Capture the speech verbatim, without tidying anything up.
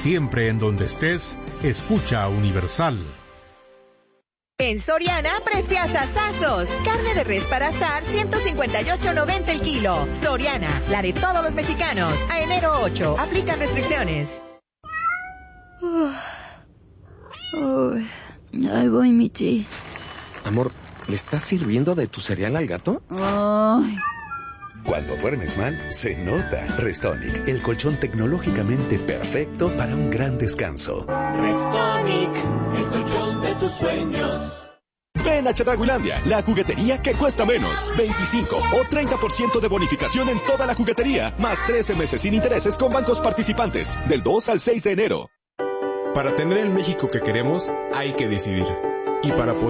Siempre en donde estés, escucha Universal. En Soriana, preciasazazos. Carne de res para asar, ciento cincuenta y ocho noventa el kilo. Soriana, la de todos los mexicanos. A enero ocho, aplican restricciones. Uy, ahí voy, Michi. Amor, ¿le estás sirviendo de tu cereal al gato? Ay. Cuando duermes mal, se nota. Restonic, el colchón tecnológicamente perfecto para un gran descanso. Restonic, el colchón de tus sueños. Ven a Chedraguilandia, la juguetería que cuesta menos. veinticinco o treinta por ciento de bonificación en toda la juguetería, más trece meses sin intereses con bancos participantes, del dos al seis de enero. Para tener el México que queremos, hay que decidir. Y para poder